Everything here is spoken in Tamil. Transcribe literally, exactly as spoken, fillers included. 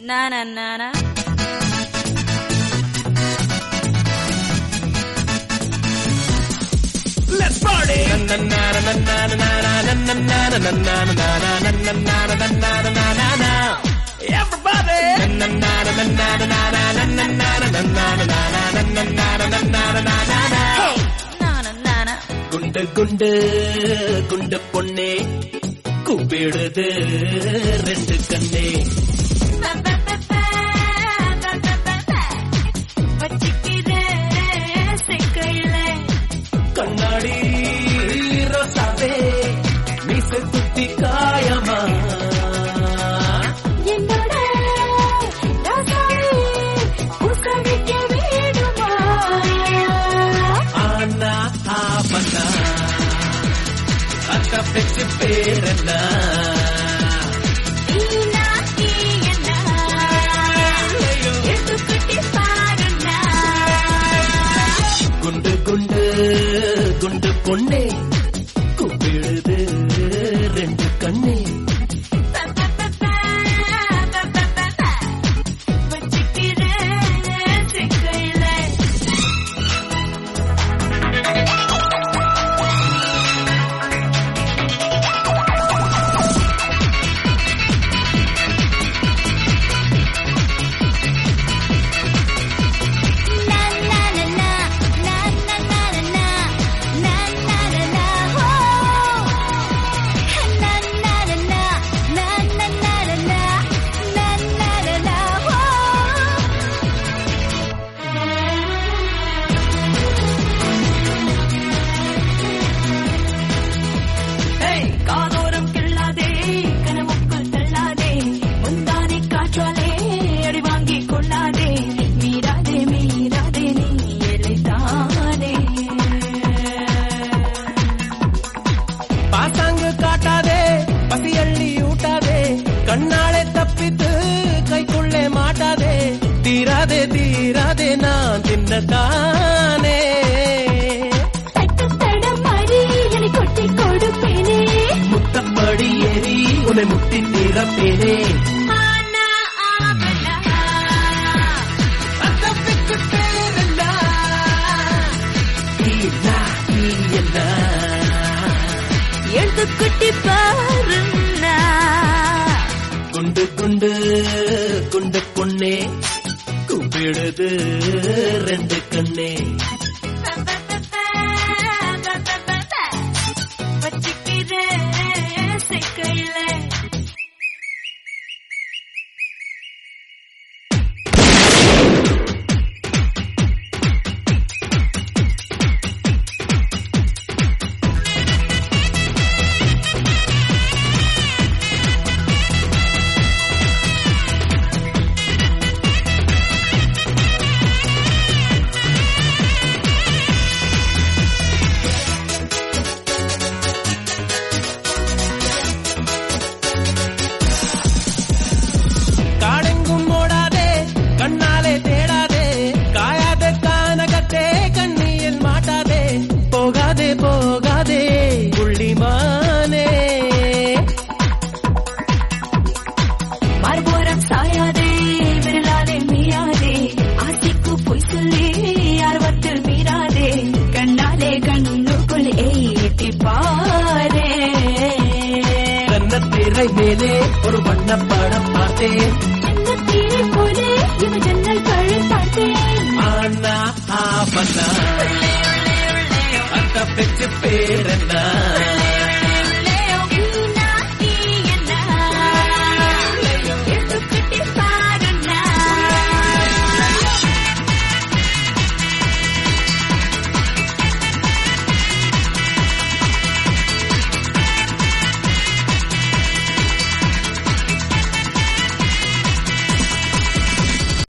na na na na. Let's party. Na na na na na na na na na na na na na na na na na. Everybody. Na na na na na na na na na na na na na na na na. Hey, na na na na. குண்டு குண்டு குண்டு பொண்ணே கூப்பிடுது ரெண்டு கண்ணே கண்ணாடி ரோசாவே மீச குத்தி காயமா என்னோட ராசாவே உசவிக்க வேணுமா ஆனா ஆபனா அக்கா பெற்று பேரனா குண்டு குண்டு குண்டு பொண்ணே கூப்பிடுது ரெண்டு கண்ணே கண்ணாலே தப்பித்து கைக்குள்ளே மாட்டாதே தீராதே தீராதே நான் தின்னதானே கொட்டி கொடுப்பேனே முத்தப்படி ஏறி உன்னை முட்டி நிறப்பேனே எழுத்துக்குட்டி பாருன்னா குண்டு குண்டு குண்டு பொண்ணே கூப்பிடுது ரெண்டு கண்ணே கண்ணாலே தேடாதே காயாத கானகத்தே கண்ணியில் மாட்டாதே போகாதே போகாதே புள்ளிமானே மறுபுறம் சாயாதே விரலாலே மீறாதே ஆசைக்கு பொய் சொல்லி ஆர்வத்தில் மீறாதே கண்ணாலே கண்ணுக்குள் ஏற்றி பாரே கண்ணத்திரை மேலே ஒரு வண்ண படம் பார்த்தேன் போலே இவன் ஜன்னல் கழி பார்த்தேன் ஆனா ஆபனா அத்த பெற்று பேரனா